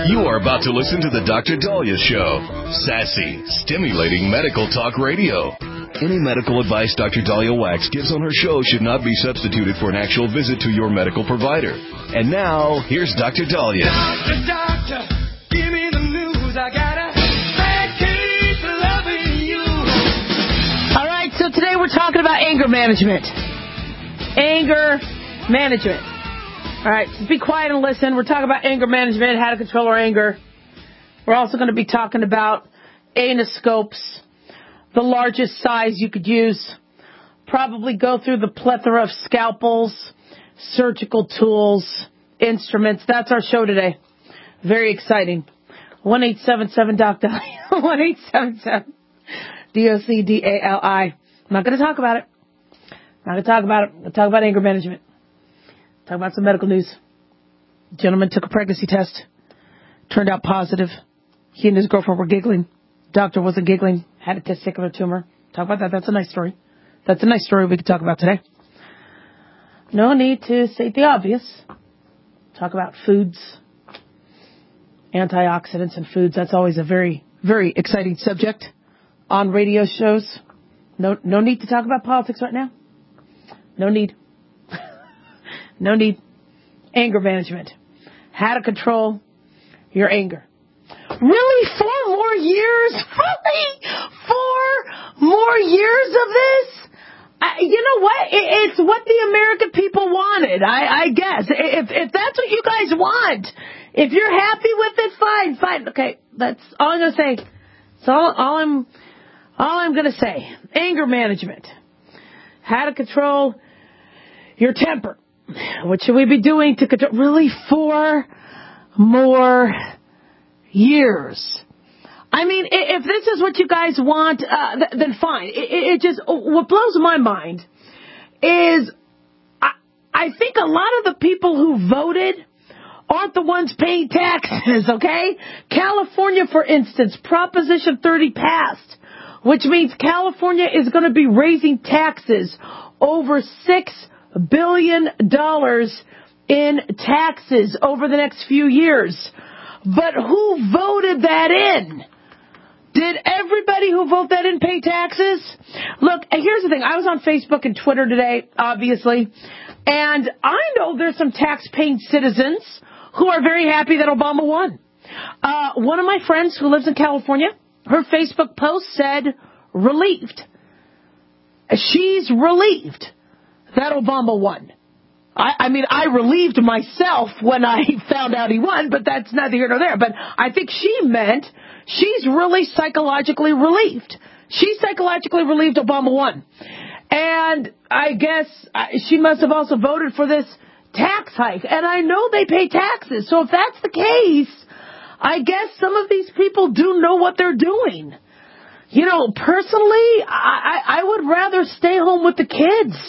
You are about to listen to the Dr. Daliah Show. Sassy, stimulating medical talk radio. Any medical advice Dr. Daliah Wax gives on her show should not be substituted for an actual visit to your medical provider. And now, here's Dr. Daliah. Doctor, give me the news. I got a bad case of loving you. All right, so today we're talking about anger management. Anger management. All right, so be quiet and listen. We're talking about anger management, how to control our anger. We're also going to be talking about anoscopes, the largest size you could use. Probably go through the plethora of scalpels, surgical tools, instruments. That's our show today. Very exciting. 1-877-DOC-DALI. 1-877-DOC-DALI. I'm not going to talk about it. I'm not going to talk about it. I'm going to talk about anger management. Talk about some medical news. Gentleman took a pregnancy test. Turned out positive. He and his girlfriend were giggling. Doctor wasn't giggling. Had a testicular tumor. Talk about that. That's a nice story. That's a nice story we could talk about today. No need to state the obvious. Talk about foods. Antioxidants and foods. That's always a very, very exciting subject on radio shows. No need to talk about politics right now. No need. No need. Anger management. How to control your anger. Really? 4 more years? Really? 4 more years of this? You know what? It's what the American people wanted, I guess. If that's what you guys want, if you're happy with it, fine. Okay, that's all I'm going to say. That's all I'm going to say. Anger management. How to control your temper. What should we be doing to control? Really, 4 more years. I mean, if this is what you guys want, then fine. It just, what blows my mind is I think a lot of the people who voted aren't the ones paying taxes, okay? California, for instance, Proposition 30 passed, which means California is going to be raising taxes over $6 billion in taxes over the next few years. But who voted that in? Did everybody who voted that in pay taxes? Look, here's the thing. I was on Facebook and Twitter today, obviously, and I know there's some tax-paying citizens who are very happy that Obama won. One of my friends who lives in California, her Facebook post said, relieved. She's relieved that Obama won. I mean, I relieved myself when I found out he won, but that's neither here nor there. But I think she meant she's really psychologically relieved. She's psychologically relieved Obama won. And I guess she must have also voted for this tax hike. And I know they pay taxes. So if that's the case, I guess some of these people do know what they're doing. You know, personally, I would rather stay home with the kids.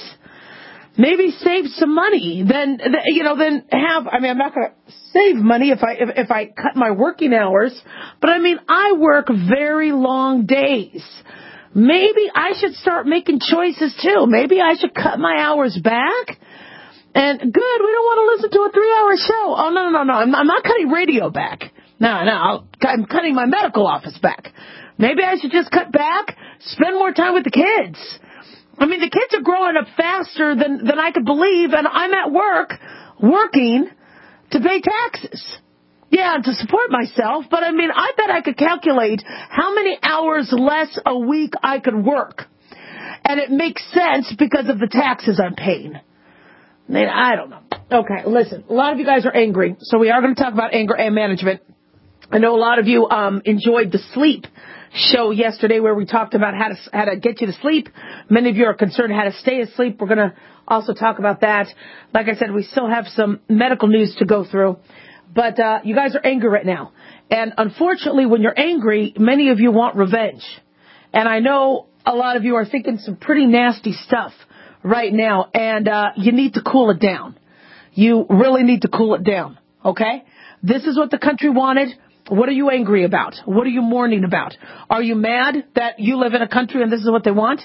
Maybe save some money than have, I mean, I'm not going to save money if I cut my working hours, but I mean, I work very long days. Maybe I should start making choices too. Maybe I should cut my hours back. And good, we don't want to listen to a 3-hour show. Oh, no. I'm not cutting radio back. No, I'm cutting my medical office back. Maybe I should just cut back, spend more time with the kids. I mean, the kids are growing up faster than I could believe, and I'm at work working to pay taxes. Yeah, to support myself, but I mean, I bet I could calculate how many hours less a week I could work. And it makes sense because of the taxes I'm paying. I mean, I don't know. Okay, listen, a lot of you guys are angry, so we are going to talk about anger and management. I know a lot of you enjoyed the sleep show yesterday where we talked about how to get you to sleep. Many of you are concerned how to stay asleep. We're going to also talk about that. Like I said, we still have some medical news to go through. But you guys are angry right now. And unfortunately, when you're angry, many of you want revenge. And I know a lot of you are thinking some pretty nasty stuff right now. And you need to cool it down. You really need to cool it down. Okay? This is what the country wanted. What are you angry about? What are you mourning about? Are you mad that you live in a country and this is what they want?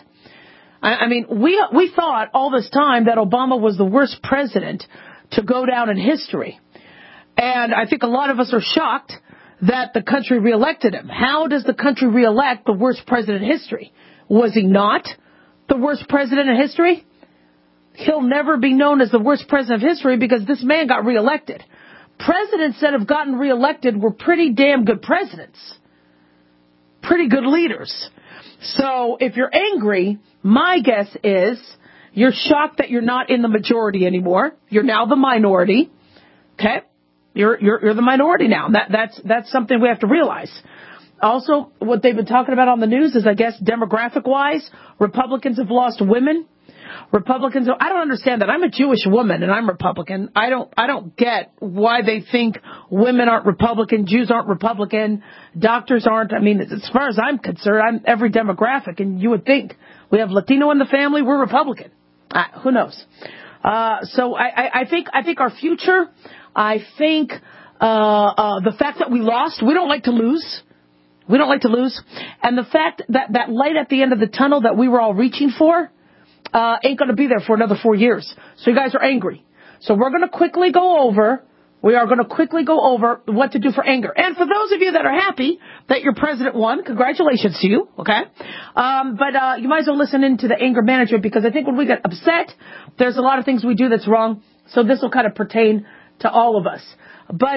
I mean, we thought all this time that Obama was the worst president to go down in history. And I think a lot of us are shocked that the country reelected him. How does the country reelect the worst president in history? Was he not the worst president in history? He'll never be known as the worst president of history because this man got reelected. Presidents that have gotten reelected were pretty damn good presidents. Pretty good leaders. So if you're angry, my guess is you're shocked that you're not in the majority anymore. You're now the minority. Okay? You're the minority now. That's something we have to realize. Also, what they've been talking about on the news is, I guess, demographic-wise, Republicans have lost women. I don't understand that. I'm a Jewish woman and I'm Republican. I don't get why they think women aren't Republican, Jews aren't Republican, doctors aren't. I mean, as far as I'm concerned, I'm every demographic, and you would think we have Latino in the family, we're Republican. Who knows? So I think our future, I think the fact that we lost, we don't like to lose. We don't like to lose. And the fact that light at the end of the tunnel that we were all reaching for ain't going to be there for another 4 years. So you guys are angry. So we are going to quickly go over what to do for anger. And for those of you that are happy that your president won, congratulations to you, okay? But you might as well listen into the anger management, because I think when we get upset, there's a lot of things we do that's wrong. So this will kind of pertain to all of us. But,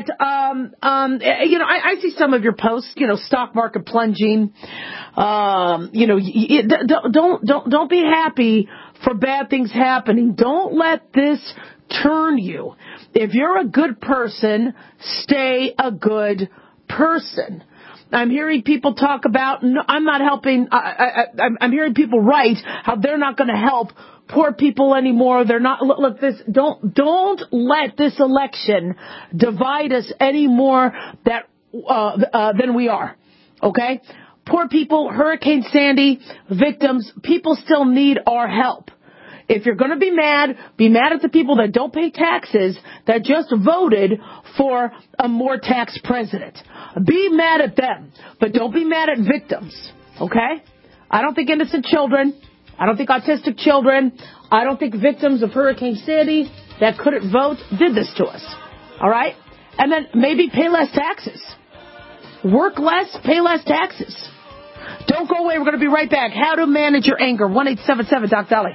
I see some of your posts, stock market plunging. Don't be happy for bad things happening. Don't let this turn you. If you're a good person, stay a good person. I'm hearing people talk about, I'm not helping, I'm hearing people write how they're not going to help poor people anymore. They're not, look, don't let this election divide us any more than we are. Okay? Poor people, Hurricane Sandy, victims, people still need our help. If you're going to be mad at the people that don't pay taxes, that just voted for a more tax president. Be mad at them, but don't be mad at victims. Okay? I don't think innocent children, I don't think autistic children, I don't think victims of Hurricane Sandy that couldn't vote did this to us. All right? And then maybe pay less taxes. Work less, pay less taxes. Don't go away. We're going to be right back. How to manage your anger. 1-877-DOC-DOLLY.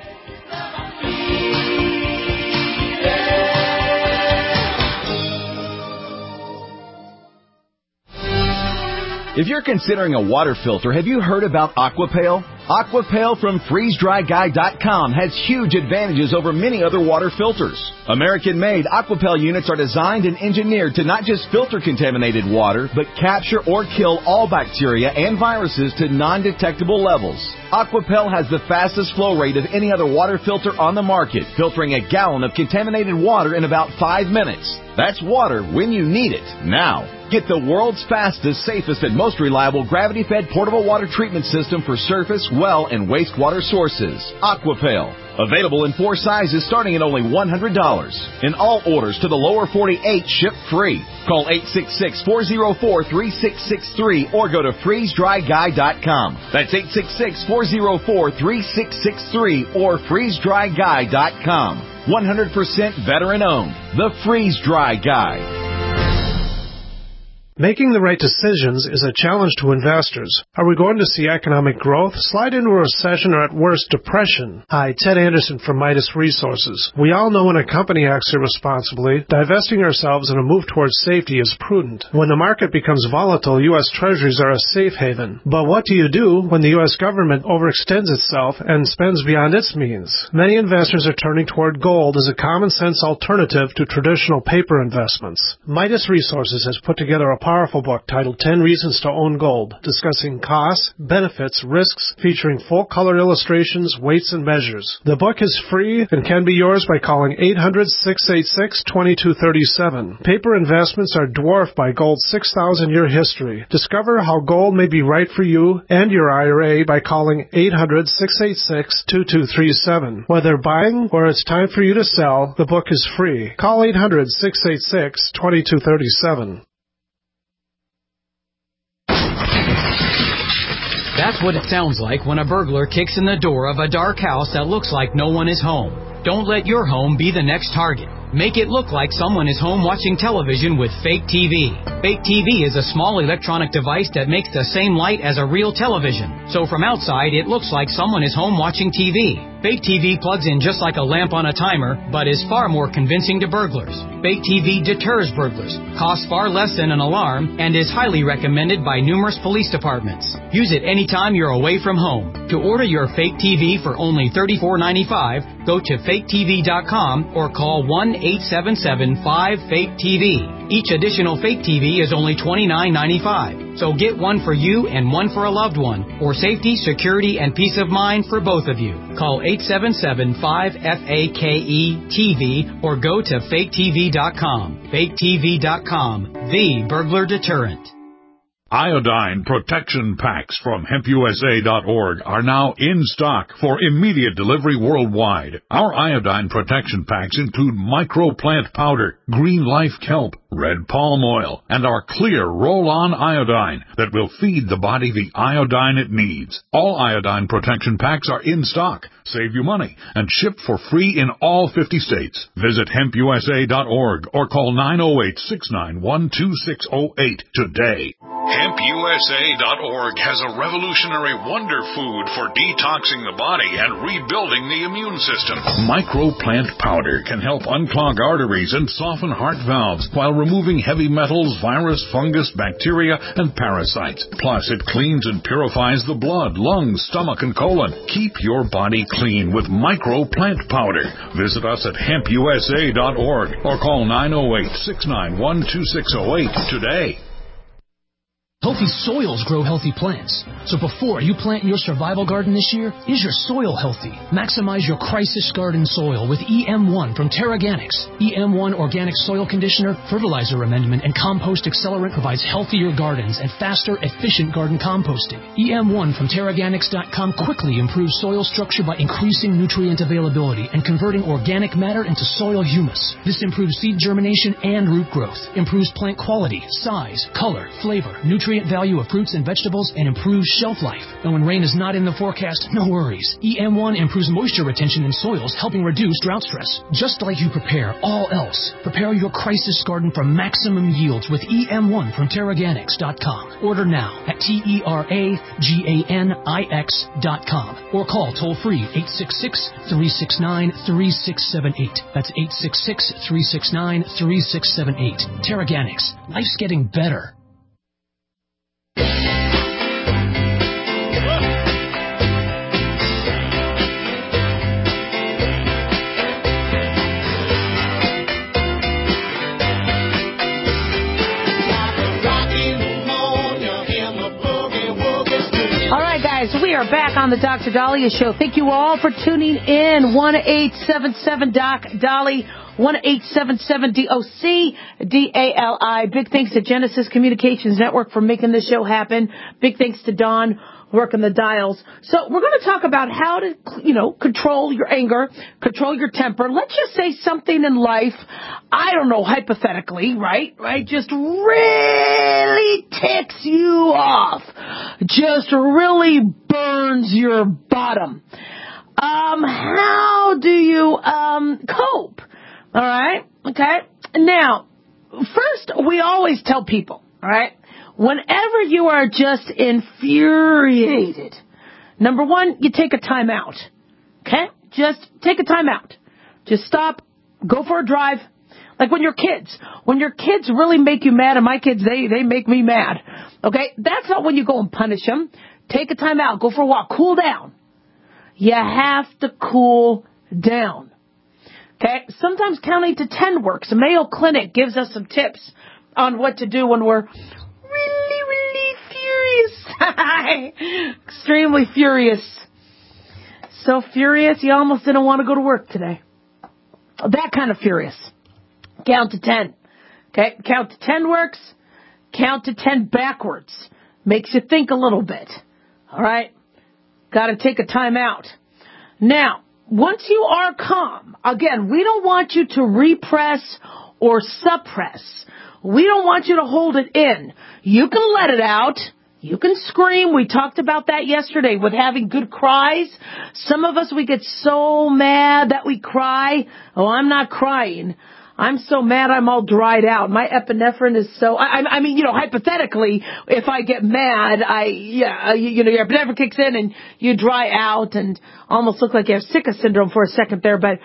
If you're considering a water filter, have you heard about Aquapale? Aquapale from FreezeDryGuy.com has huge advantages over many other water filters. American-made Aquapale units are designed and engineered to not just filter contaminated water, but capture or kill all bacteria and viruses to non-detectable levels. Aquapale has the fastest flow rate of any other water filter on the market, filtering a gallon of contaminated water in about 5 minutes. That's water when you need it, now. Get the world's fastest, safest, and most reliable gravity-fed portable water treatment system for surface, well, and wastewater sources. Aquapale. Available in 4 sizes starting at only $100. And all orders to the lower 48 ship free. Call 866-404-3663 or go to FreezeDryGuy.com. That's 866-404-3663 or FreezeDryGuy.com. 100% veteran-owned. The Freeze Dry Guy. Making the right decisions is a challenge to investors. Are we going to see economic growth, slide into a recession, or at worst, depression? Hi, Ted Anderson from Midas Resources. We all know when a company acts irresponsibly, divesting ourselves in a move towards safety is prudent. When the market becomes volatile, U.S. Treasuries are a safe haven. But what do you do when the U.S. government overextends itself and spends beyond its means? Many investors are turning toward gold as a common-sense alternative to traditional paper investments. Midas Resources has put together a powerful book titled 10 Reasons to Own Gold, discussing costs, benefits, risks, featuring full-color illustrations, weights, and measures. The book is free and can be yours by calling 800-686-2237. Paper investments are dwarfed by gold's 6,000-year history. Discover how gold may be right for you and your IRA by calling 800-686-2237. Whether buying or it's time for you to sell, the book is free. Call 800-686-2237. That's what it sounds like when a burglar kicks in the door of a dark house that looks like no one is home. Don't let your home be the next target. Make it look like someone is home watching television with Fake TV. Fake TV is a small electronic device that makes the same light as a real television. So from outside, it looks like someone is home watching TV. Fake TV plugs in just like a lamp on a timer, but is far more convincing to burglars. Fake TV deters burglars, costs far less than an alarm, and is highly recommended by numerous police departments. Use it anytime you're away from home. To order your Fake TV for only $34.95, go to faketv.com or call 1-877-5-FAKE-TV. Each additional Fake TV is only $29.95. So get one for you and one for a loved one, for safety, security, and peace of mind for both of you. Call 877-5-FAKE-TV or go to faketv.com. Faketv.com, the burglar deterrent. Iodine protection packs from HempUSA.org are now in stock for immediate delivery worldwide. Our iodine protection packs include microplant powder, green life kelp, red palm oil, and our clear roll-on iodine that will feed the body the iodine it needs. All iodine protection packs are in stock, save you money, and shipped for free in all 50 states. Visit HempUSA.org or call 908-691-2608 today. HempUSA.org has a revolutionary wonder food for detoxing the body and rebuilding the immune system. Microplant powder can help unclog arteries and soften heart valves while removing heavy metals, virus, fungus, bacteria, and parasites. Plus, it cleans and purifies the blood, lungs, stomach, and colon. Keep your body clean with Microplant powder. Visit us at HempUSA.org or call 908-691-2608 today. Healthy soils grow healthy plants. So before you plant your survival garden this year, is your soil healthy? Maximize your crisis garden soil with EM1 from Terraganics. EM1 Organic Soil Conditioner, Fertilizer Amendment, and Compost Accelerant provides healthier gardens and faster, efficient garden composting. EM1 from Terraganics.com quickly improves soil structure by increasing nutrient availability and converting organic matter into soil humus. This improves seed germination and root growth, improves plant quality, size, color, flavor, nutrient value of fruits and vegetables, and improves shelf life. And when rain is not in the forecast, no worries. EM1 improves moisture retention in soils, helping reduce drought stress. Just like you prepare all else, prepare your crisis garden for maximum yields with EM1 from Terraganics.com. Order now at TERAGANIX.com or call toll-free 866-369-3678. That's 866-369-3678. Terraganics. Life's getting better. We are back on the Dr. Dahlia Show. Thank you all for tuning in. 1-877-DOC-DALI, 1-877-DOC-DALI. Big thanks to Genesis Communications Network for making this show happen. Big thanks to Don working the dials. So we're going to talk about how to, control your anger, control your temper. Let's just say something in life, I don't know, hypothetically, right, just really ticks you off, just really burns your bottom. How do you cope? All right, okay. Now, first, we always tell people, all right, whenever you are just infuriated, number one, you take a time out. Okay? Just take a time out. Just stop. Go for a drive. Like when your kids really make you mad, and my kids, they make me mad. Okay? That's not when you go and punish them. Take a time out. Go for a walk. Cool down. You have to cool down. Okay? Sometimes counting to 10 works. The Mayo Clinic gives us some tips on what to do when we're really furious. Extremely furious. So furious you almost didn't want to go to work today. That kind of furious. Count to 10. Okay? Count to 10 works. Count to 10 backwards. Makes you think a little bit. All right? Got to take a time out. Now, once you are calm, again, we don't want you to repress or suppress. We don't want you to hold it in. You can let it out. You can scream. We talked about that yesterday with having good cries. Some of us, we get so mad that we cry. Oh, I'm not crying. I'm so mad I'm all dried out. My epinephrine is so, I mean, hypothetically, if I get mad, your epinephrine kicks in and you dry out and almost look like you have Sicca syndrome for a second there. But,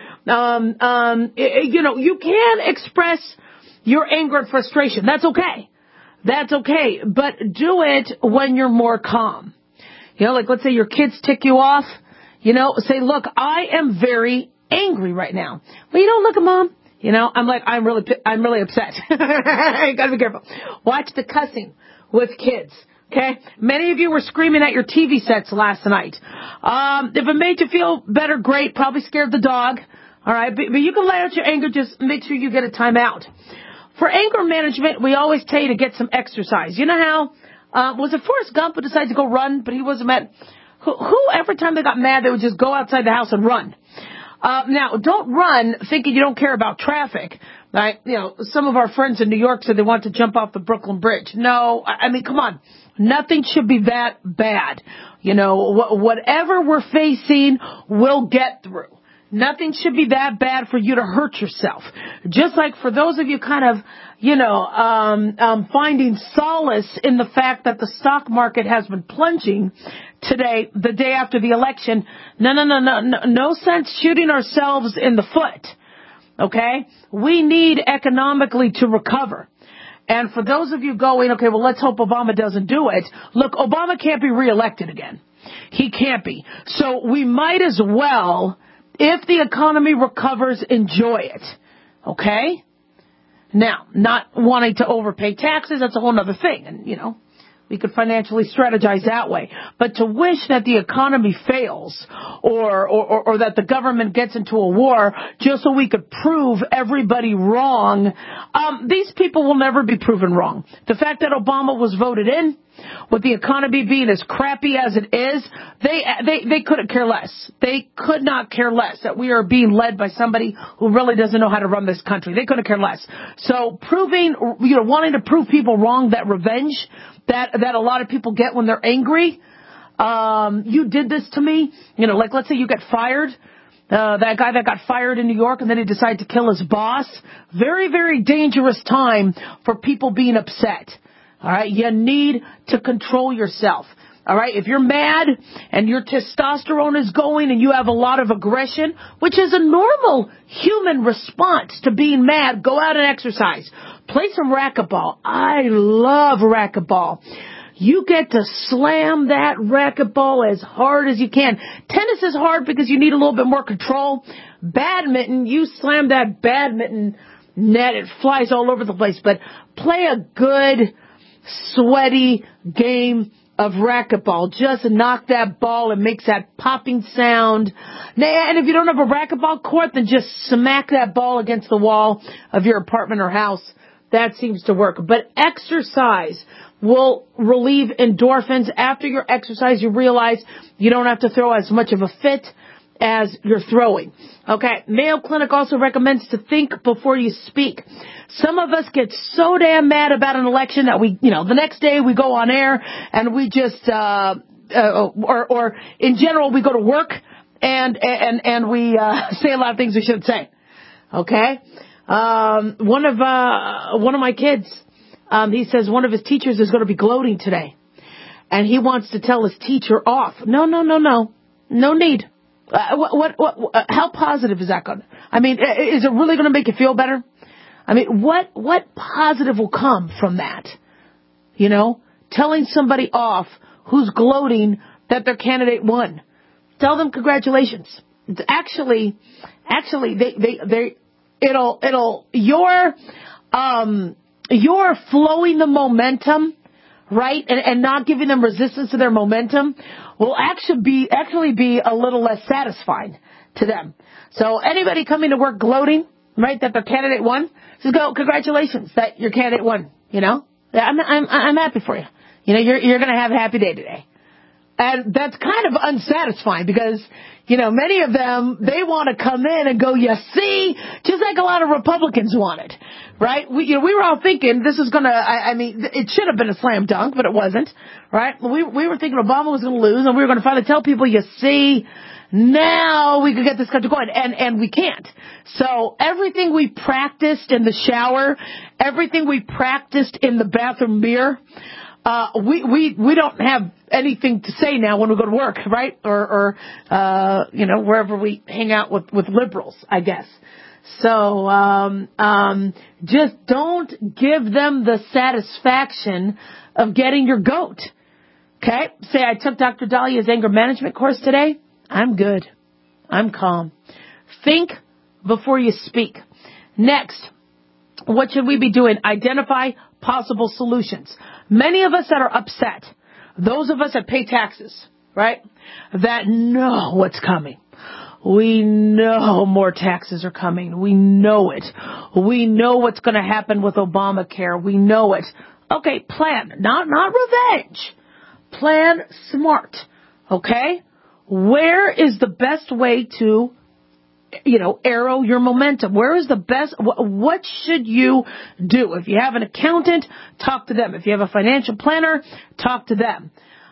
you can express your anger and frustration. That's okay. That's okay. But do it when you're more calm. Like let's say your kids tick you off. Say, look, I am very angry right now. Well, you don't look at Mom. I'm really upset. You gotta be careful. Watch the cussing with kids. Okay? Many of you were screaming at your TV sets last night. If it made you feel better, great. Probably scared the dog. All right? But you can let out your anger. Just make sure you get a timeout. For anger management, we always tell you to get some exercise. You know how, was it Forrest Gump who decided to go run, but he wasn't mad? Who every time they got mad, they would just go outside the house and run. Now, don't run thinking you don't care about traffic. Right? Some of our friends in New York said they want to jump off the Brooklyn Bridge. No, I mean, come on. Nothing should be that bad. Whatever we're facing, we'll get through. Nothing should be that bad for you to hurt yourself. Just like for those of you kind of, finding solace in the fact that the stock market has been plunging today, the day after the election. No sense shooting ourselves in the foot. Okay? We need economically to recover. And for those of you going, okay, well, let's hope Obama doesn't do it. Look, Obama can't be reelected again. He can't be. So we might as well, if the economy recovers, enjoy it. Okay? Now, not wanting to overpay taxes, that's a whole other thing. And, we could financially strategize that way. But to wish that the economy fails or that the government gets into a war just so we could prove everybody wrong, these people will never be proven wrong. The fact that Obama was voted in, with the economy being as crappy as it is, they couldn't care less. They could not care less that we are being led by somebody who really doesn't know how to run this country. They couldn't care less. So wanting to prove people wrong, that revenge that a lot of people get when they're angry. You did this to me. Like let's say you get fired. That guy that got fired in New York and then he decided to kill his boss. Very, very dangerous time for people being upset. All right. You need to control yourself. All right. If you're mad and your testosterone is going and you have a lot of aggression, which is a normal human response to being mad, go out and exercise. Play some racquetball. I love racquetball. You get to slam that racquetball as hard as you can. Tennis is hard because you need a little bit more control. Badminton, you slam that badminton net, it flies all over the place. But play a good, sweaty game of racquetball. Just knock that ball and makes that popping sound. And if you don't have a racquetball court, then just smack that ball against the wall of your apartment or house. That seems to work. But exercise will relieve endorphins. After your exercise, you realize you don't have to throw as much of a fit as you're throwing. Okay. Mayo Clinic also recommends to think before you speak. Some of us get so damn mad about an election that we, the next day we go on air and we just, or in general, we go to work and we, say a lot of things we shouldn't say. Okay. One of my kids, he says one of his teachers is going to be gloating today and he wants to tell his teacher off. No need. How positive is that going to, is it really going to make you feel better? What positive will come from that? Telling somebody off who's gloating that their candidate won. Tell them congratulations. Actually, you're flowing the momentum, right? And not giving them resistance to their momentum will actually be a little less satisfying to them. So anybody coming to work gloating, right, that their candidate won, just go, congratulations that your candidate won, I'm happy for you. You're going to have a happy day today. And that's kind of unsatisfying because, many of them, they want to come in and go, you see, just like a lot of Republicans wanted, right? We were all thinking this is going to, it should have been a slam dunk, but it wasn't, right? We were thinking Obama was going to lose and we were going to finally tell people, you see, now we could get this country going, and we can't. So everything we practiced in the shower, everything we practiced in the bathroom mirror, we don't have anything to say now when we go to work, right? Or wherever we hang out with liberals, I guess. So, just don't give them the satisfaction of getting your goat. Okay? Say, I took Dr. Dalia's anger management course today. I'm good. I'm calm. Think before you speak. Next, what should we be doing? Identify possible solutions. Many of us that are upset, those of us that pay taxes, right, that know what's coming. We know more taxes are coming. We know it. We know what's going to happen with Obamacare. We know it. Okay, plan. Not revenge. Plan smart. Okay? Where is the best way to, arrow your momentum? Where is the best? What should you do? If you have an accountant, talk to them. If you have a financial planner, talk to them.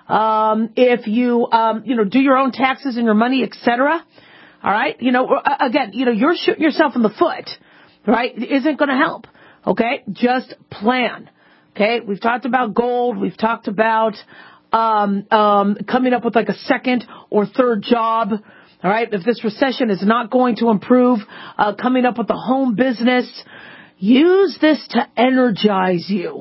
If you, do your own taxes and your money, etc. All right. Again, you're shooting yourself in the foot, right? It isn't going to help. Okay. Just plan. Okay. We've talked about gold. We've talked about, coming up with like a second or third job. All right. If this recession is not going to improve, coming up with a home business, use this to energize you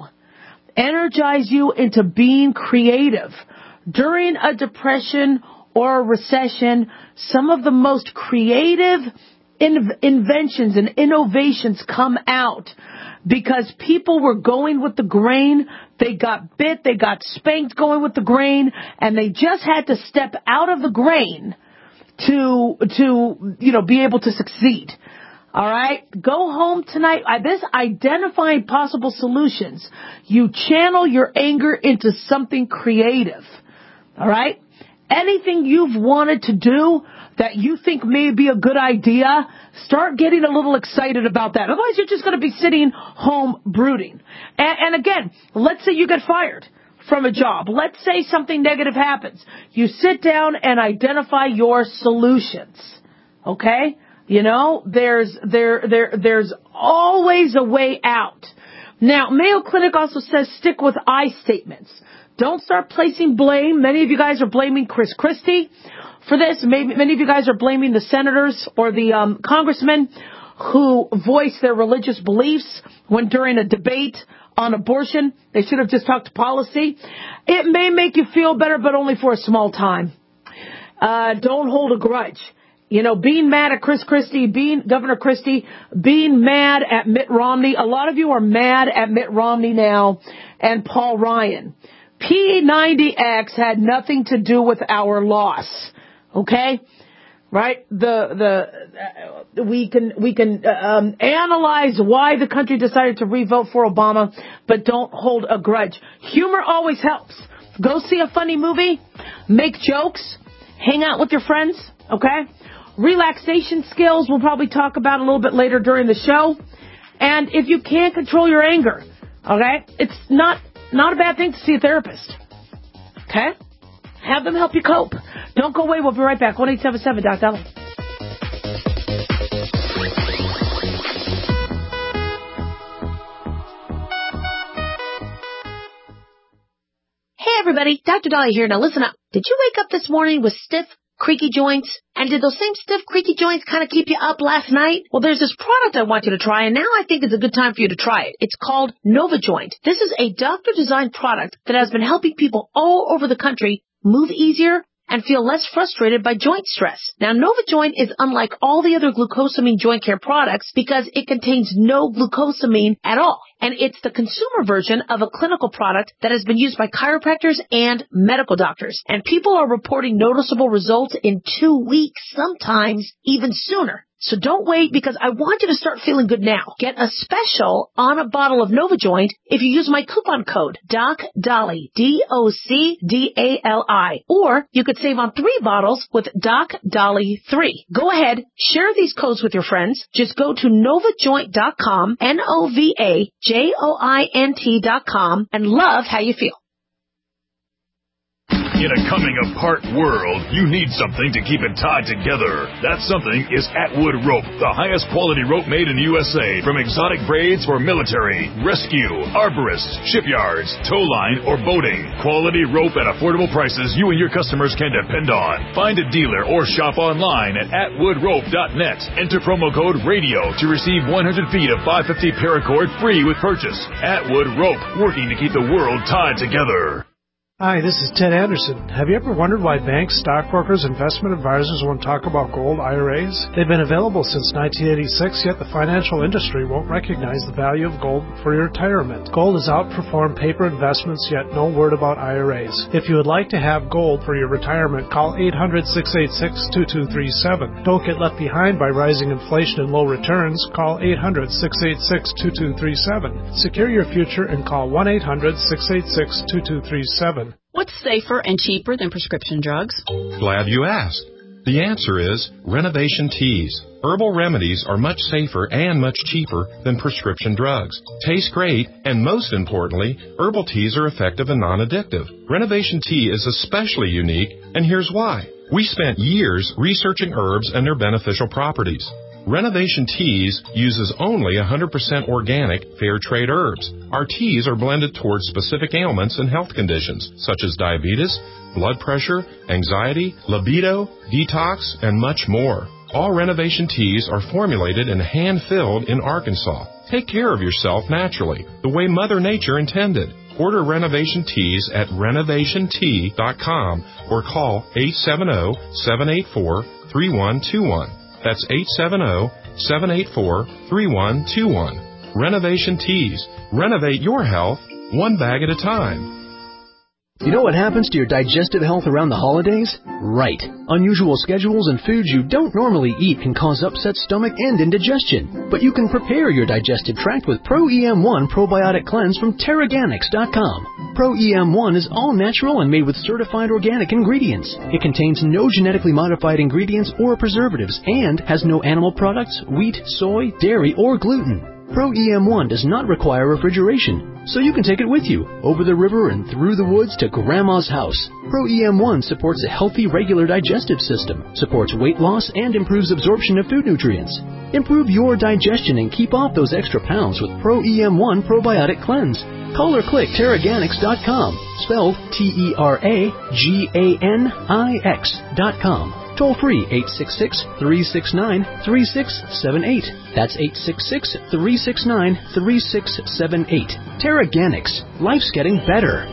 into being creative. During a depression or a recession, some of the most creative inventions and innovations come out because people were going with the grain. They got bit, they got spanked going with the grain, and they just had to step out of the grain to be able to succeed. All right? Go home tonight. This identifying possible solutions. You channel your anger into something creative. All right? Anything you've wanted to do that you think may be a good idea, start getting a little excited about that. Otherwise, you're just going to be sitting home brooding. And again, let's say you get fired from a job. Let's say something negative happens. You sit down and identify your solutions. Okay? There's always a way out. Now, Mayo Clinic also says stick with I statements. Don't start placing blame. Many of you guys are blaming Chris Christie for this. Many of you guys are blaming the senators or the congressmen who voice their religious beliefs when during a debate on abortion. They should have just talked policy. It may make you feel better, but only for a small time. Don't hold a grudge. Being mad at Chris Christie, Governor Christie, being mad at Mitt Romney. A lot of you are mad at Mitt Romney now and Paul Ryan. P90X had nothing to do with our loss. Okay? Right? We can analyze why the country decided to revote for Obama, but don't hold a grudge. Humor always helps. Go see a funny movie, make jokes, hang out with your friends, okay? Relaxation skills we'll probably talk about a little bit later during the show. And if you can't control your anger, okay, it's not a bad thing to see a therapist. Okay? Have them help you cope. Don't go away. We'll be right back. 1-877-DOC-DOLLAR. Hey, everybody. Dr. Dahlia here. Now, listen up. Did you wake up this morning with stiff, creaky joints? And did those same stiff, creaky joints kind of keep you up last night? Well, there's this product I want you to try, and now I think it's a good time for you to try it. It's called NovaJoint. This is a doctor-designed product that has been helping people all over the country move easier and feel less frustrated by joint stress. Now, NovaJoint is unlike all the other glucosamine joint care products because it contains no glucosamine at all. and it's the consumer version of a clinical product that has been used by chiropractors and medical doctors. And people are reporting noticeable results in 2 weeks, sometimes even sooner. So don't wait, because I want you to start feeling good now. Get a special on a bottle of NovaJoint if you use my coupon code DocDali, DocDali. Or you could save on 3 bottles with DocDali3. Go ahead, share these codes with your friends. Just go to NovaJoint.com, NovaJoint.com, and love how you feel. In a coming-apart world, you need something to keep it tied together. That something is Atwood Rope, the highest quality rope made in the USA, from exotic braids for military, rescue, arborists, shipyards, tow line, or boating. Quality rope at affordable prices you and your customers can depend on. Find a dealer or shop online at atwoodrope.net. Enter promo code RADIO to receive 100 feet of 550 paracord free with purchase. Atwood Rope, working to keep the world tied together. Hi, this is Ted Anderson. Have you ever wondered why banks, stockbrokers, investment advisors won't talk about gold IRAs? They've been available since 1986, yet the financial industry won't recognize the value of gold for your retirement. Gold has outperformed paper investments, yet no word about IRAs. If you would like to have gold for your retirement, call 800-686-2237. Don't get left behind by rising inflation and low returns. Call 800-686-2237. Secure your future and call 1-800-686-2237. What's safer and cheaper than prescription drugs? Glad you asked. The answer is Renovation Teas. Herbal remedies are much safer and much cheaper than prescription drugs. Taste great, and most importantly, herbal teas are effective and non-addictive. Renovation Tea is especially unique, and here's why. We spent years researching herbs and their beneficial properties. Renovation Teas uses only 100% organic, fair trade herbs. Our teas are blended towards specific ailments and health conditions, such as diabetes, blood pressure, anxiety, libido, detox, and much more. All Renovation Teas are formulated and hand-filled in Arkansas. Take care of yourself naturally, the way Mother Nature intended. Order Renovation Teas at renovationtea.com or call 870-784-3121. That's 870-784-3121. Renovation Teas. Renovate your health, one bag at a time. You know what happens to your digestive health around the holidays? Right. Unusual schedules and foods you don't normally eat can cause upset stomach and indigestion. But you can prepare your digestive tract with Pro-EM1 Probiotic Cleanse from Teraganix.com. Pro-EM1 is all natural and made with certified organic ingredients. It contains no genetically modified ingredients or preservatives and has no animal products, wheat, soy, dairy, or gluten. Pro-EM1 does not require refrigeration, so you can take it with you, over the river and through the woods to Grandma's house. Pro-EM1 supports a healthy, regular digestive system, supports weight loss, and improves absorption of food nutrients. Improve your digestion and keep off those extra pounds with Pro-EM1 Probiotic Cleanse. Call or click Teraganix.com, spelled Teraganix.com. Toll free 866-369-3678. That's 866-369-3678. Teraganix. Life's getting better.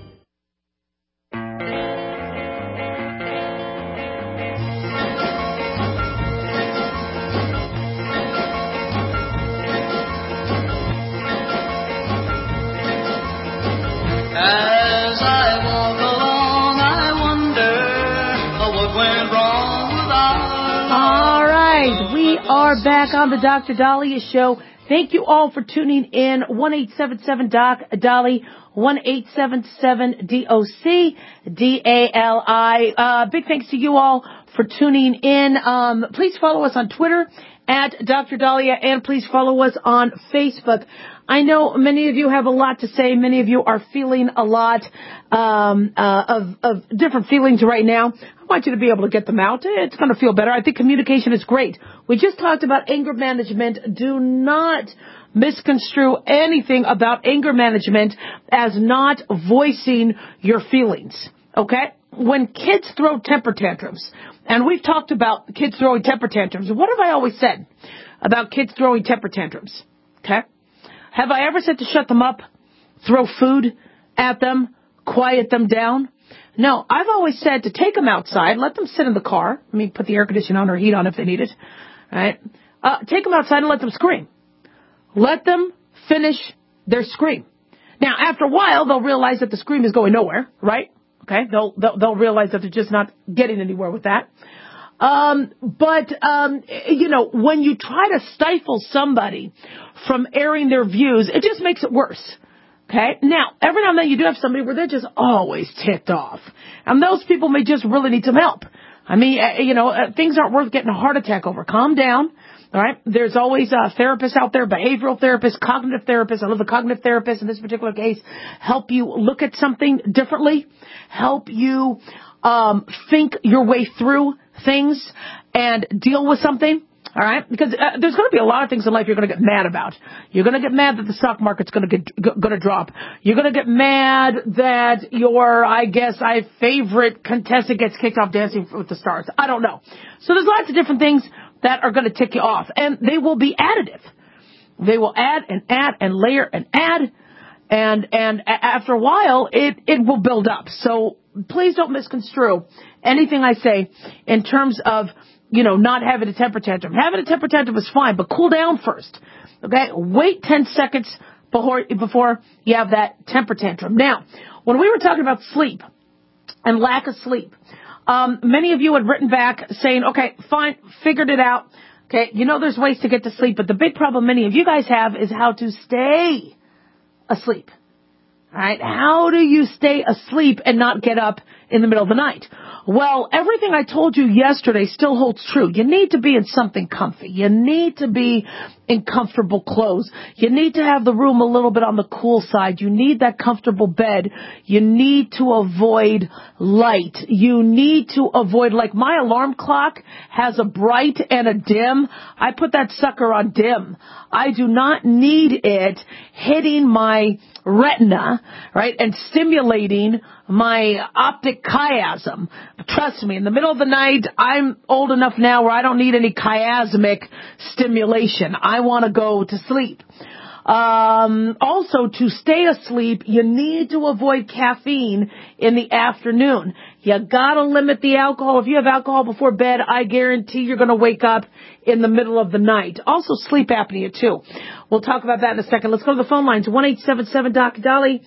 As I walk along, I wonder what went wrong with our love. All right, we are back on the Dr. Dahlia Show. Thank you all for tuning in. 1-877-DOC-DALI, 1-877-DOC-DALI. Big thanks to you all for tuning in. Please follow us on Twitter at Dr. Dahlia, and please follow us on Facebook. I know many of you have a lot to say. Many of you are feeling a lot of different feelings right now. I want you to be able to get them out. It's going to feel better. I think communication is great. We just talked about anger management. Do not misconstrue anything about anger management as not voicing your feelings, okay? When kids throw temper tantrums, and we've talked about kids throwing temper tantrums, what have I always said about kids throwing temper tantrums, okay? Have I ever said to shut them up, throw food at them, quiet them down? No, I've always said to take them outside, let them sit in the car. I mean, put the air conditioning on or heat on if they need it, right? Take them outside and let them scream. Let them finish their scream. Now, after a while, they'll realize that the scream is going nowhere, right? Okay, they'll realize that they're just not getting anywhere with that. When you try to stifle somebody from airing their views, it just makes it worse. Okay? Now, every now and then you do have somebody where they're just always ticked off. And those people may just really need some help. I mean, things aren't worth getting a heart attack over. Calm down. All right? There's always therapists out there, behavioral therapists, cognitive therapists. I love the cognitive therapists in this particular case. Help you look at something differently. Help you think your way through things and deal with something. All right? Because there's going to be a lot of things in life you're going to get mad about. You're going to get mad that the stock market's going to drop. You're going to get mad that your, favorite contestant gets kicked off Dancing with the Stars. I don't know. So there's lots of different things that are going to tick you off. And they will be additive. They will add and layer and add. And after a while, it will build up. So please don't misconstrue anything I say in terms of, not having a temper tantrum. Having a temper tantrum is fine, but cool down first. Okay? Wait 10 seconds before you have that temper tantrum. Now, when we were talking about sleep and lack of sleep, many of you had written back saying, okay, fine, figured it out. Okay, there's ways to get to sleep, but the big problem many of you guys have is how to stay asleep. All right? How do you stay asleep and not get up in the middle of the night? Well, everything I told you yesterday still holds true. You need to be in something comfy. You need to be in comfortable clothes. You need to have the room a little bit on the cool side. You need that comfortable bed. You need to avoid light. You need to avoid, like my alarm clock has a bright and a dim. I put that sucker on dim. I do not need it hitting my retina, right, and stimulating my optic chiasm. Trust me, in the middle of the night, I'm old enough now where I don't need any chiasmic stimulation. I want to go to sleep. Also, to stay asleep, you need to avoid caffeine in the afternoon. You gotta limit the alcohol. If you have alcohol before bed, I guarantee you're gonna wake up in the middle of the night. Also, sleep apnea, too. We'll talk about that in a second. Let's go to the phone lines. 1-877-Dr. Dolly,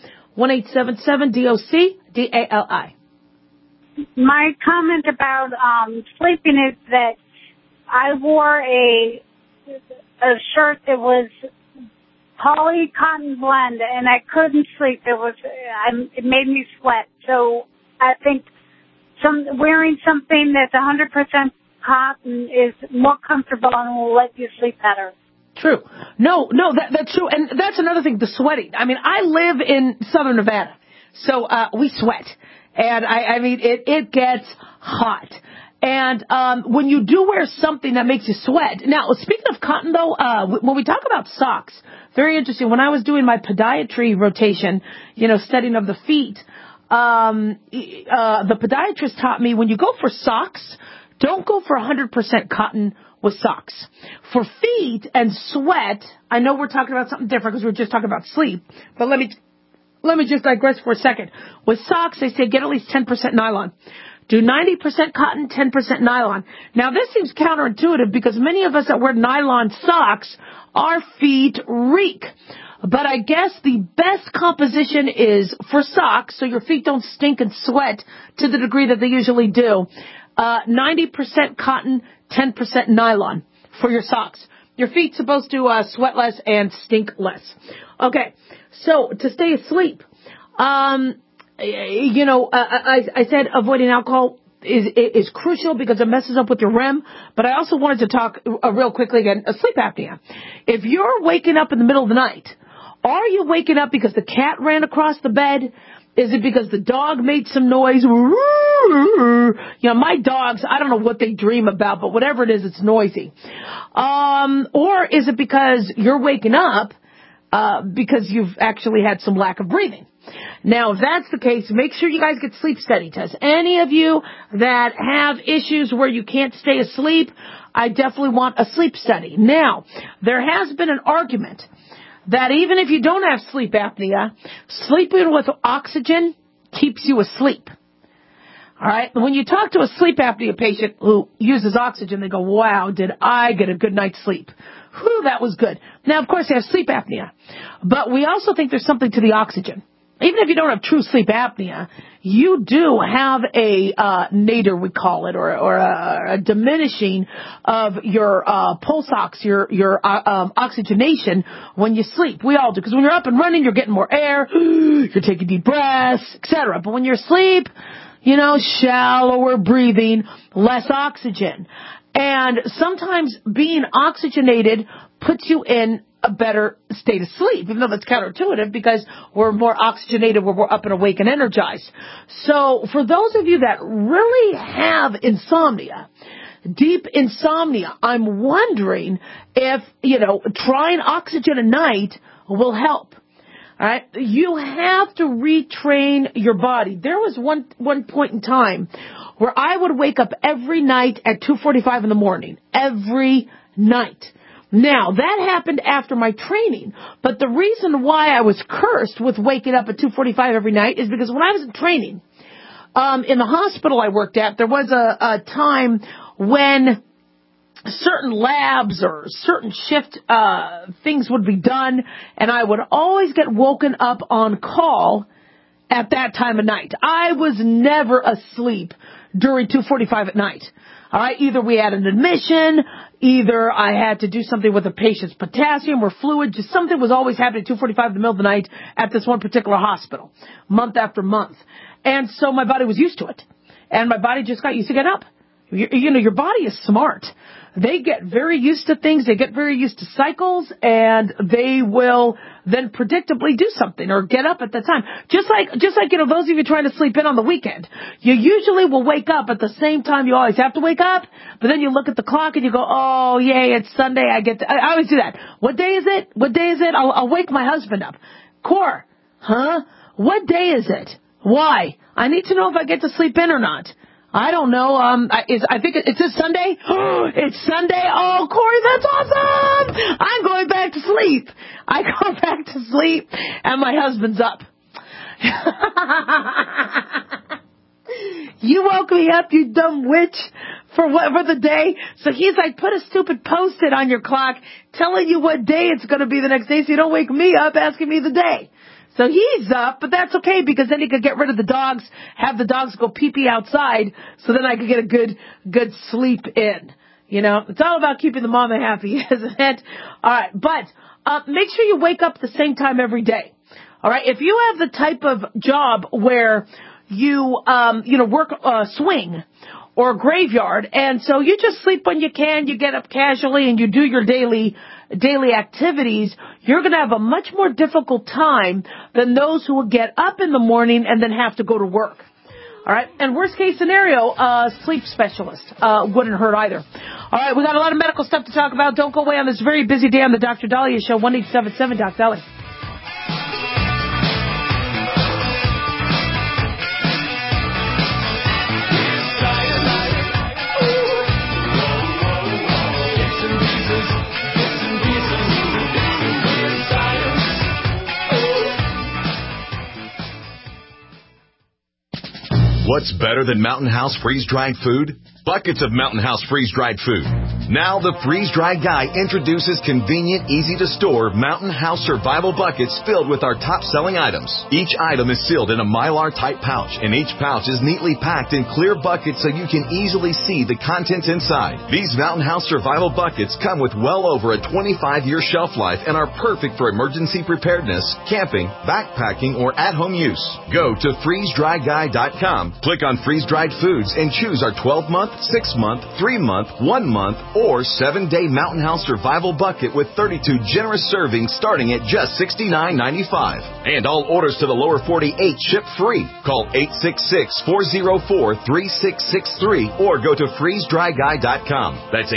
1-877-DOC-DALI. My comment about sleeping is that I wore a shirt that was poly cotton blend, and I couldn't sleep. It made me sweat. So I think wearing something that's 100% cotton is more comfortable and will let you sleep better. True. No, that's true. And that's another thing, the sweating. I mean, I live in southern Nevada, so we sweat. And I mean, it gets hot. And when you do wear something that makes you sweat. Now, speaking of cotton, though, when we talk about socks, very interesting. When I was doing my podiatry rotation, studying of the feet, the podiatrist taught me when you go for socks, don't go for 100% cotton with socks. For feet and sweat, I know we're talking about something different because we're just talking about sleep, but let me just digress for a second. With socks, they say get at least 10% nylon. Do 90% cotton, 10% nylon. Now, this seems counterintuitive because many of us that wear nylon socks, our feet reek. But I guess the best composition is for socks, so your feet don't stink and sweat to the degree that they usually do. 90% cotton, 10% nylon for your socks. Your feet's supposed to sweat less and stink less. Okay, so to stay asleep, I said avoiding alcohol is crucial because it messes up with your REM. But I also wanted to talk real quickly again, sleep apnea. If you're waking up in the middle of the night, are you waking up because the cat ran across the bed? Is it because the dog made some noise? My dogs, I don't know what they dream about, but whatever it is, it's noisy. Or is it because you're waking up because you've actually had some lack of breathing? Now, if that's the case, make sure you guys get sleep study tests. Any of you that have issues where you can't stay asleep, I definitely want a sleep study. Now, there has been an argument that even if you don't have sleep apnea, sleeping with oxygen keeps you asleep. All right? When you talk to a sleep apnea patient who uses oxygen, they go, wow, did I get a good night's sleep? Whew, that was good. Now, of course, they have sleep apnea. But we also think there's something to the oxygen. Even if you don't have true sleep apnea, you do have a nadir, we call it, or a diminishing of your pulse ox, your oxygenation when you sleep. We all do, because when you're up and running, you're getting more air, you're taking deep breaths, etc. But when you're asleep, shallower breathing, less oxygen. And sometimes being oxygenated puts you in a better state of sleep, even though that's counterintuitive because we're more oxygenated when we're up and awake and energized. So for those of you that really have insomnia, deep insomnia, I'm wondering if, trying oxygen at night will help. All right. You have to retrain your body. There was one point in time where I would wake up every night at 2:45 in the morning. Every night. Now, that happened after my training, but the reason why I was cursed with waking up at 2:45 every night is because when I was in training, in the hospital I worked at, there was a time when certain labs or certain shift things would be done, and I would always get woken up on call at that time of night. I was never asleep during 2:45 at night. All right, either we had an admission, either I had to do something with a patient's potassium or fluid, just something was always happening at 2:45 in the middle of the night at this one particular hospital, month after month. And so my body was used to it. And my body just got used to getting up. Your body is smart. They get very used to things, they get very used to cycles, and they will then predictably do something or get up at the time. Just like, those of you trying to sleep in on the weekend, you usually will wake up at the same time you always have to wake up, but then you look at the clock and you go, oh, yay, it's Sunday, I always do that. What day is it? I'll wake my husband up. Core, huh? What day is it? Why? I need to know if I get to sleep in or not. I don't know. I think it's this Sunday. It's Sunday. Oh, Corey, that's awesome. I'm going back to sleep. I go back to sleep, and my husband's up. You woke me up, you dumb witch, for the day. So he's like, put a stupid Post-it on your clock telling you what day it's going to be the next day, so you don't wake me up asking me the day. So he's up, but that's okay because then he could get rid of the dogs, have the dogs go pee-pee outside, so then I could get a good sleep in. It's all about keeping the mama happy, isn't it? All right, but make sure you wake up at the same time every day. All right, if you have the type of job where you work swing or graveyard, and so you just sleep when you can, you get up casually, and you do your daily activities, you're going to have a much more difficult time than those who will get up in the morning and then have to go to work. All right. And worst case scenario, sleep specialist wouldn't hurt either. All right. We got a lot of medical stuff to talk about. Don't go away on this very busy day on the Dr. Dahlia Show. 1-877 Doc Dahlia. What's better than Mountain House freeze-dried food? Buckets of Mountain House freeze-dried food. Now the freeze-dried guy introduces convenient, easy-to-store Mountain House survival buckets filled with our top-selling items. Each item is sealed in a Mylar-type pouch, and each pouch is neatly packed in clear buckets so you can easily see the contents inside. These Mountain House survival buckets come with well over a 25-year shelf life and are perfect for emergency preparedness, camping, backpacking, or at-home use. Go to freezedryguy.com, click on freeze-dried foods, and choose our 12-month, 6-month, 3-month, 1-month, or 7-day Mountain House survival bucket with 32 generous servings starting at just $69.95. And all orders to the lower 48 ship free. Call 866-404-3663 or go to freezedryguy.com. That's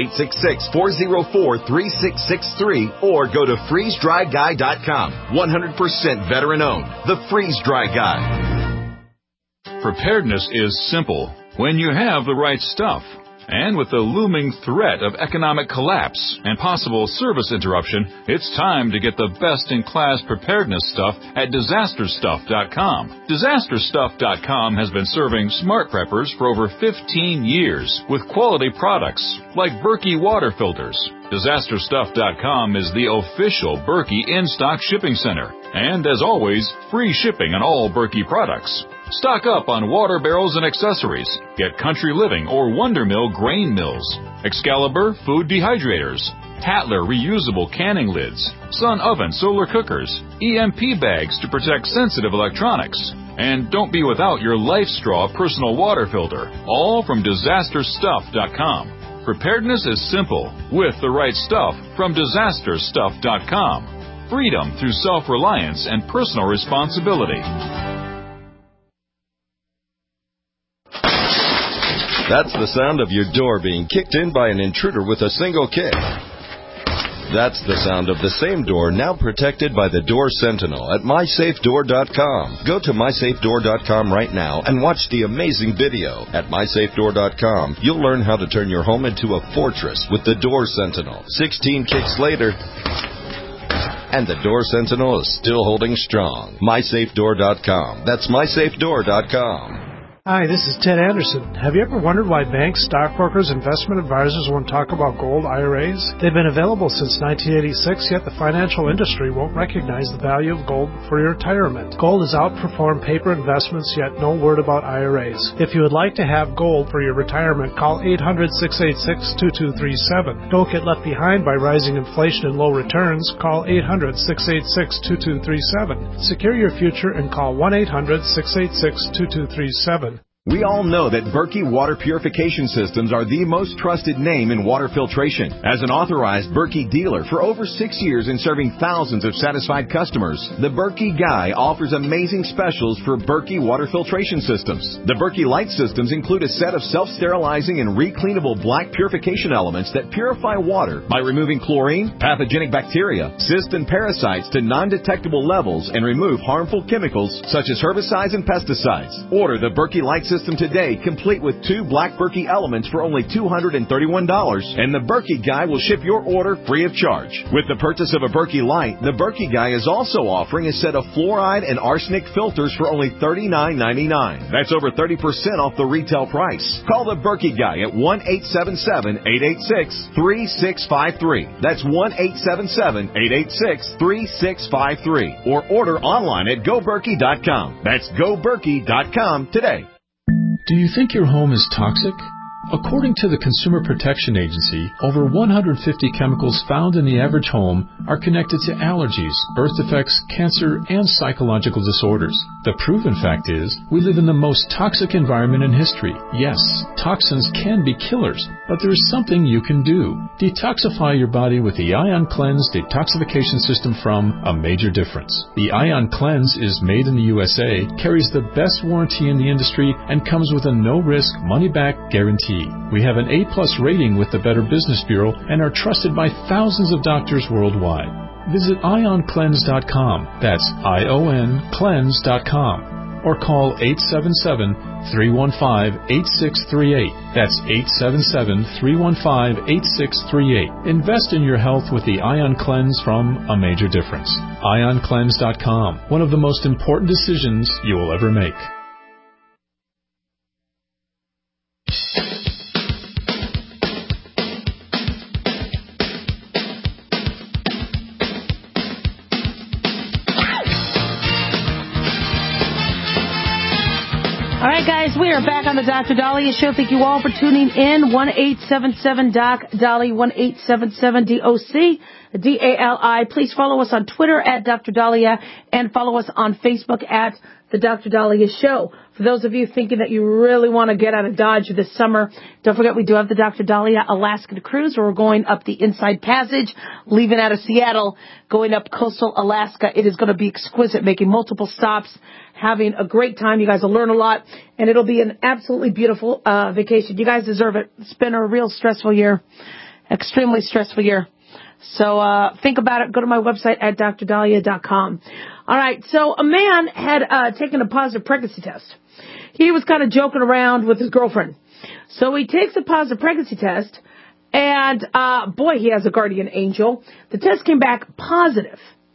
866-404-3663 or go to freezedryguy.com. 100% veteran owned. The Freeze Dry Guy. Preparedness is simple when you have the right stuff. And with the looming threat of economic collapse and possible service interruption, it's time to get the best-in-class preparedness stuff at DisasterStuff.com. DisasterStuff.com has been serving smart preppers for over 15 years with quality products like Berkey water filters. DisasterStuff.com is the official Berkey in-stock shipping center. And as always, free shipping on all Berkey products. Stock up on water barrels and accessories. Get Country Living or Wonder Mill grain mills, Excalibur food dehydrators, Tatler reusable canning lids, Sun oven solar cookers, EMP bags to protect sensitive electronics. And don't be without your Life Straw personal water filter, all from DisasterStuff.com. Preparedness is simple with the right stuff from DisasterStuff.com. Freedom through self-reliance and personal responsibility. That's the sound of your door being kicked in by an intruder with a single kick. That's the sound of the same door now protected by the Door Sentinel at MySafeDoor.com. Go to MySafeDoor.com right now and watch the amazing video. At MySafeDoor.com, you'll learn how to turn your home into a fortress with the Door Sentinel. 16 kicks later, and the Door Sentinel is still holding strong. MySafeDoor.com. That's MySafeDoor.com. Hi, this is Ted Anderson. Have you ever wondered why banks, stockbrokers, investment advisors won't talk about gold IRAs? They've been available since 1986, yet the financial industry won't recognize the value of gold for your retirement. Gold has outperformed paper investments, yet no word about IRAs. If you would like to have gold for your retirement, call 800-686-2237. Don't get left behind by rising inflation and low returns. Call 800-686-2237. Secure your future and call 1-800-686-2237. We all know that Berkey Water Purification Systems are the most trusted name in water filtration. As an authorized Berkey dealer for over 6 years and serving thousands of satisfied customers, the Berkey Guy offers amazing specials for Berkey Water Filtration Systems. The Berkey Light Systems include a set of self-sterilizing and recleanable black purification elements that purify water by removing chlorine, pathogenic bacteria, cysts, and parasites to non-detectable levels and remove harmful chemicals such as herbicides and pesticides. Order the Berkey Light System today, complete with 2 black Berkey elements for only $231, and the Berkey Guy will ship your order free of charge. With the purchase of a Berkey Light, the Berkey Guy is also offering a set of fluoride and arsenic filters for only $39.99. That's over 30% off the retail price. Call the Berkey Guy at 1-877-886-3653. That's 1-877-886-3653. Or order online at GoBerkey.com. That's GoBerkey.com today. Do you think your home is toxic? According to the Consumer Protection Agency, over 150 chemicals found in the average home are connected to allergies, birth defects, cancer, and psychological disorders. The proven fact is, we live in the most toxic environment in history. Yes, toxins can be killers, but there is something you can do. Detoxify your body with the Ion Cleanse detoxification system from A Major Difference. The Ion Cleanse is made in the USA, carries the best warranty in the industry, and comes with a no-risk, money-back guarantee. We have an A+ rating with the Better Business Bureau and are trusted by thousands of doctors worldwide. Visit IonCleanse.com. That's IONCleanse.com. Or call 877-315-8638. That's 877-315-8638. Invest in your health with the Ion Cleanse from A Major Difference. IonCleanse.com. One of the most important decisions you will ever make. All right, guys, we are back on the Dr. Daliah Show. Thank you all for tuning in. 1-877-DOC-DALI, 1-877-DOC-DALI. Please follow us on Twitter at Dr. Daliah and follow us on Facebook at the Dr. Daliah Show. For those of you thinking that you really want to get out of Dodge this summer, don't forget we do have the Dr. Daliah Alaskan Cruise, where we're going up the Inside Passage, leaving out of Seattle, going up coastal Alaska. It is going to be exquisite, making multiple stops, having a great time. You guys will learn a lot, and it'll be an absolutely beautiful vacation. You guys deserve it. It's been a real stressful year, extremely stressful year. So think about it. Go to my website at drdaliah.com. All right, so a man had taken a positive pregnancy test. He was kind of joking around with his girlfriend. So he takes a positive pregnancy test, and boy, he has a guardian angel. The test came back positive.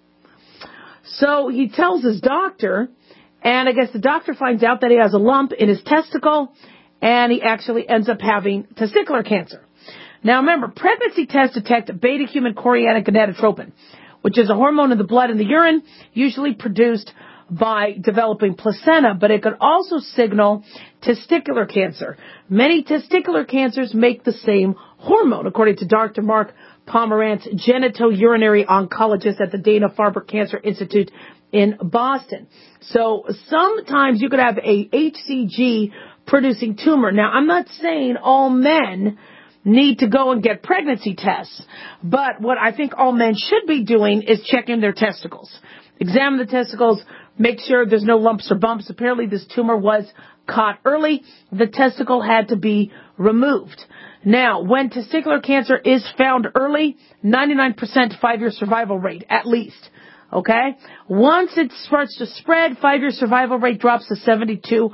So he tells his doctor, and I guess the doctor finds out that he has a lump in his testicle, and he actually ends up having testicular cancer. Now remember, pregnancy tests detect beta-human chorionic gonadotropin, which is a hormone in the blood and the urine, usually produced by developing placenta, but it could also signal testicular cancer. Many testicular cancers make the same hormone, according to Dr. Mark Pomerantz, genitourinary oncologist at the Dana-Farber Cancer Institute in Boston. So sometimes you could have a HCG-producing tumor. Now, I'm not saying all men need to go and get pregnancy tests, but what I think all men should be doing is checking their testicles. Examine the testicles, make sure there's no lumps or bumps. Apparently this tumor was caught early. The testicle had to be removed. Now, when testicular cancer is found early, 99% 5-year survival rate, at least. Okay? Once it starts to spread, 5-year survival rate drops to 72%.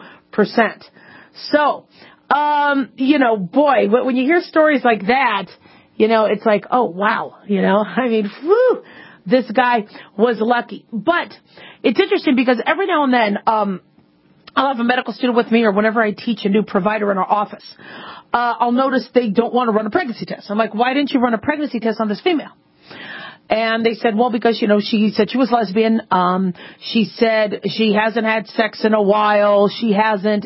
So, boy, when you hear stories like that, it's like, oh, wow, I mean, whew, this guy was lucky. But it's interesting because every now and then, I'll have a medical student with me, or whenever I teach a new provider in our office, I'll notice they don't want to run a pregnancy test. I'm like, why didn't you run a pregnancy test on this female? And they said, well, because, she said she was lesbian. She said she hasn't had sex in a while. She hasn't,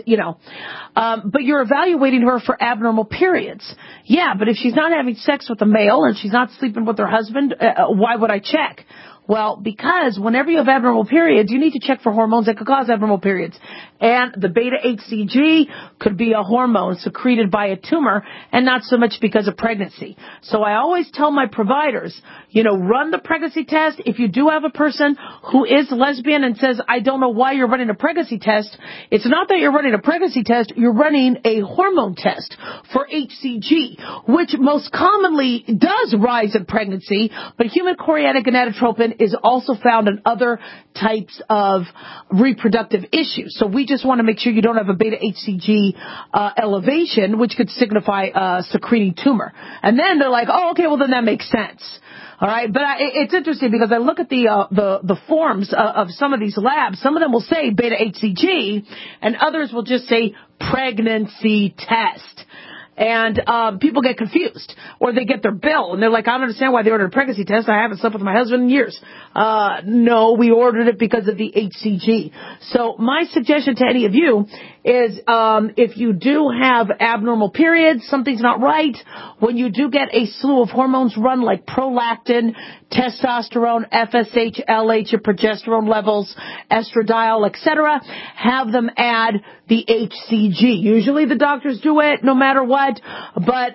but you're evaluating her for abnormal periods. Yeah, but if she's not having sex with a male and she's not sleeping with her husband, why would I check? Well, because whenever you have abnormal periods, you need to check for hormones that could cause abnormal periods. And the beta-HCG could be a hormone secreted by a tumor and not so much because of pregnancy. So I always tell my providers, run the pregnancy test. If you do have a person who is lesbian and says, I don't know why you're running a pregnancy test, it's not that you're running a pregnancy test, you're running a hormone test for HCG, which most commonly does rise in pregnancy, but human chorionic gonadotropin is also found in other types of reproductive issues. So we just want to make sure you don't have a beta-HCG elevation, which could signify a secreting tumor. And then they're like, oh, okay, well, then that makes sense. All right, but it's interesting because I look at the forms of some of these labs. Some of them will say beta-HCG, and others will just say pregnancy test. And people get confused, or they get their bill, and they're like, I don't understand why they ordered a pregnancy test. I haven't slept with my husband in years. No, we ordered it because of the HCG. So my suggestion to any of you is if you do have abnormal periods, something's not right, when you do get a slew of hormones run like prolactin, testosterone, FSH, LH, your progesterone levels, estradiol, etc., have them add the HCG. Usually the doctors do it no matter what, but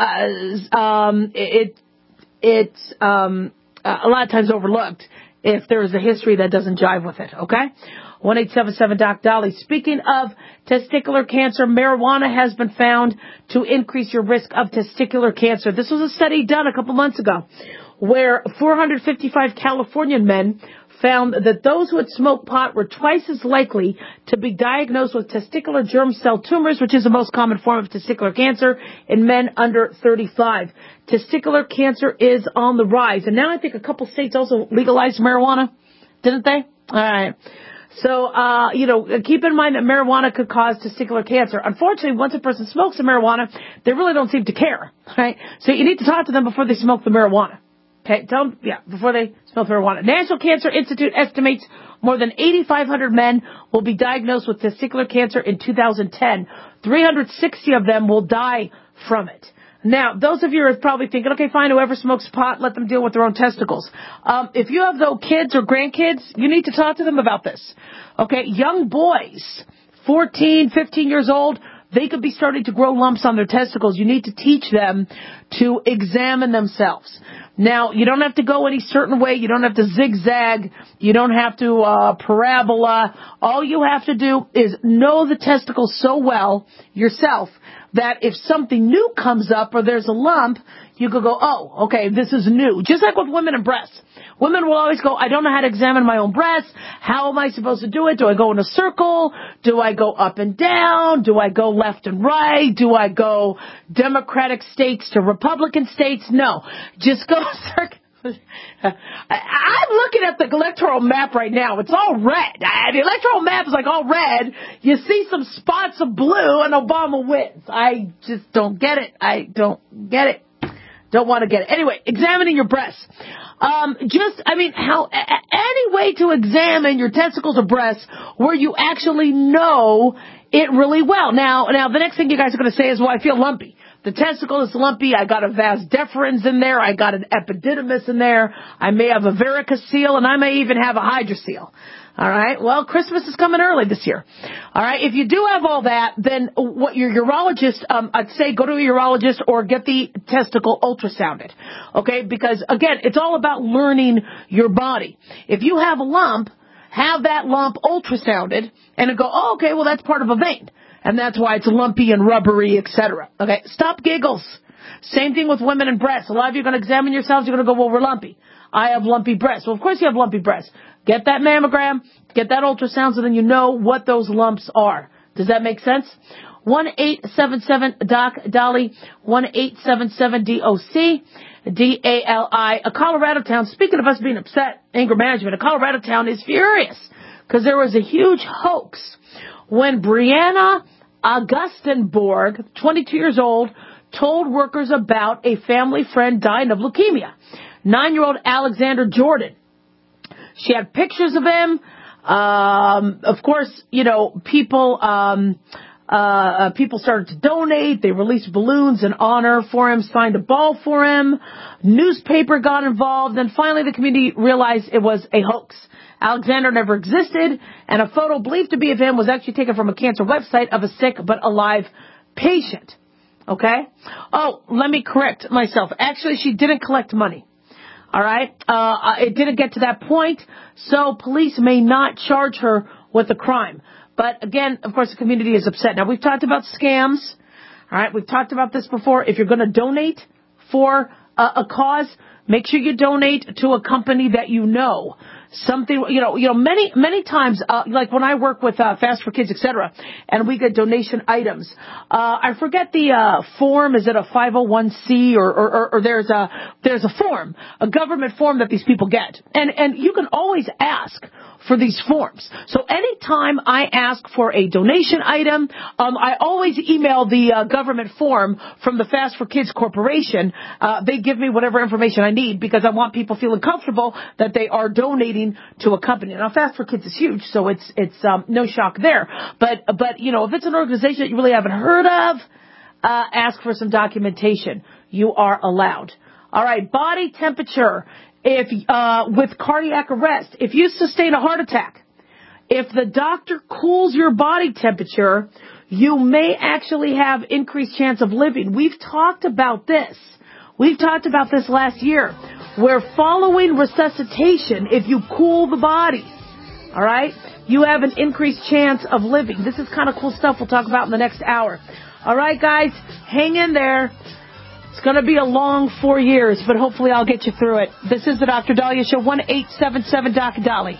it's a lot of times overlooked if there is a history that doesn't jive with it, okay? 1-877-DOC-DOLLY. Speaking of testicular cancer, marijuana has been found to increase your risk of testicular cancer. This was a study done a couple months ago where 455 Californian men found that those who had smoked pot were twice as likely to be diagnosed with testicular germ cell tumors, which is the most common form of testicular cancer in men under 35. Testicular cancer is on the rise. And now I think a couple states also legalized marijuana, didn't they? All right. So, keep in mind that marijuana could cause testicular cancer. Unfortunately, once a person smokes the marijuana, they really don't seem to care, right? So you need to talk to them before they smoke the marijuana. Okay, before they smoke marijuana. National Cancer Institute estimates more than 8,500 men will be diagnosed with testicular cancer in 2010. 360 of them will die from it. Now, those of you are probably thinking, okay, fine, whoever smokes pot, let them deal with their own testicles. If you have, though, kids or grandkids, you need to talk to them about this. Okay, young boys, 14, 15 years old, they could be starting to grow lumps on their testicles. You need to teach them to examine themselves. Now, you don't have to go any certain way. You don't have to zigzag. You don't have to parabola. All you have to do is know the testicles so well yourself that if something new comes up or there's a lump, you could go, oh, okay, this is new. Just like with women and breasts. Women will always go, I don't know how to examine my own breasts. How am I supposed to do it? Do I go in a circle? Do I go up and down? Do I go left and right? Do I go Democratic states to Republican states? No. Just go circle. I'm looking at the electoral map right now. It's all red. The electoral map is like all red. You see some spots of blue and Obama wins. I just don't get it. I don't get it. Don't want to get it. Anyway, examining your breasts. Any way to examine your testicles or breasts where you actually know it really well. Now, the next thing you guys are going to say is, well, I feel lumpy. The testicle is lumpy. I got a vas deferens in there. I got an epididymis in there. I may have a varicocele, and I may even have a hydrocele. All right. Well, Christmas is coming early this year. All right. If you do have all that, then what your urologist, I'd say go to a urologist or get the testicle ultrasounded. Okay. Because again, it's all about learning your body. If you have a lump, have that lump ultrasounded and go, oh, okay, well, that's part of a vein. And that's why it's lumpy and rubbery, etc. Okay. Stop giggles. Same thing with women and breasts. A lot of you are going to examine yourselves. You're going to go, well, we're lumpy. I have lumpy breasts. Well, of course you have lumpy breasts. Get that mammogram, get that ultrasound, so then you know what those lumps are. Does that make sense? 1-877-DOC-DOLLY, 1-877-DOC, D-A-L-I. A Colorado town, speaking of us being upset, anger management, a Colorado town is furious because there was a huge hoax when Brianna Augustenborg, 22 years old, told workers about a family friend dying of leukemia. 9-year-old Alexander Jordan. She had pictures of him. Of course, people started to donate. They released balloons in honor for him, signed a ball for him. Newspaper got involved. And finally, the community realized it was a hoax. Alexander never existed, and a photo believed to be of him was actually taken from a cancer website of a sick but alive patient. Okay? Oh, let me correct myself. Actually, she didn't collect money. All right. It didn't get to that point, so police may not charge her with a crime. But again, of course, the community is upset. Now, we've talked about scams. All right. We've talked about this before. If you're going to donate for a cause, make sure you donate to a company that you know. Something, many times, like when I work with Fast for Kids, etc., and we get donation items, I forget the form. Is it a 501c or there's a form, a government form that these people get, and you can always ask for these forms. So anytime I ask for a donation item, I always email the government form from the Fast for Kids Corporation. They give me whatever information I need because I want people feeling comfortable that they are donating to a company. Now, Fast for Kids is huge, so it's no shock there. But if it's an organization that you really haven't heard of, ask for some documentation. You are allowed. All right, body temperature. If with cardiac arrest, if you sustain a heart attack, if the doctor cools your body temperature, you may actually have increased chance of living. We've talked about this. We've talked about this last year, where following resuscitation, if you cool the body, all right, you have an increased chance of living. This is kind of cool stuff we'll talk about in the next hour. All right, guys, hang in there. It's going to be a long 4 years, but hopefully I'll get you through it. This is the Dr. Dahlia Show, 1-877-DOC-DOLLY.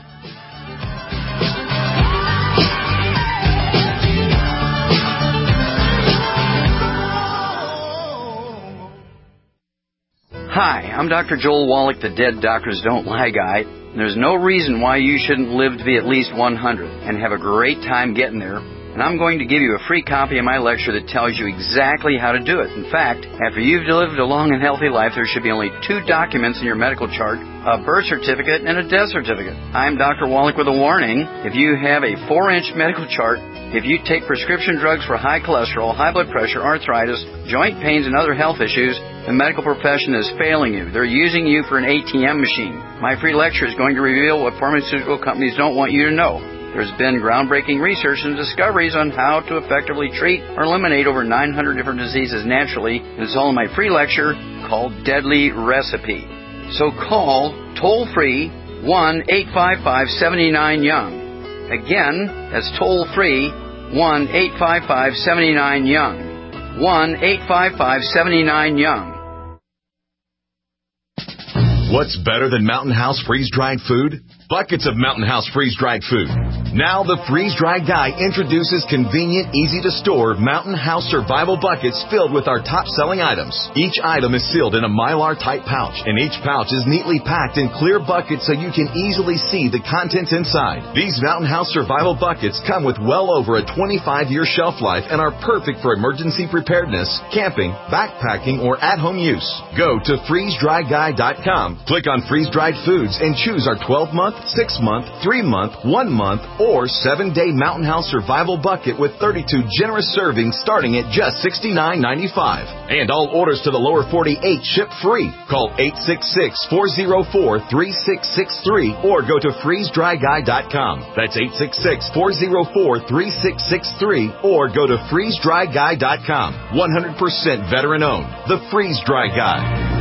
Hi, I'm Dr. Joel Wallach, the Dead Doctors Don't Lie guy. There's no reason why you shouldn't live to be at least 100 and have a great time getting there. And I'm going to give you a free copy of my lecture that tells you exactly how to do it. In fact, after you've lived a long and healthy life, there should be only 2 documents in your medical chart, a birth certificate and a death certificate. I'm Dr. Wallach with a warning. If you have a 4-inch medical chart, if you take prescription drugs for high cholesterol, high blood pressure, arthritis, joint pains, and other health issues, the medical profession is failing you. They're using you for an ATM machine. My free lecture is going to reveal what pharmaceutical companies don't want you to know. There's been groundbreaking research and discoveries on how to effectively treat or eliminate over 900 different diseases naturally. And it's all in my free lecture called Deadly Recipe. So call toll-free 1-855-79-YOUNG. Again, that's toll-free 1-855-79-YOUNG. 1-855-79-YOUNG. What's better than Mountain House freeze-dried food? Buckets of Mountain House freeze-dried food. Now the freeze-dried guy introduces convenient, easy-to-store Mountain House survival buckets filled with our top-selling items. Each item is sealed in a Mylar-type pouch, and each pouch is neatly packed in clear buckets so you can easily see the contents inside. These Mountain House survival buckets come with well over a 25-year shelf life and are perfect for emergency preparedness, camping, backpacking, or at-home use. Go to freezedryguy.com, click on freeze-dried foods, and choose our 12-month, 6-month, 3-month, 1-month, or 7-day Mountain House survival bucket with 32 generous servings starting at just $69.95. And all orders to the lower 48 ship free. Call 866-404-3663 or go to freezedryguy.com. That's 866-404-3663 or go to freezedryguy.com. 100% veteran owned. The Freeze Dry Guy.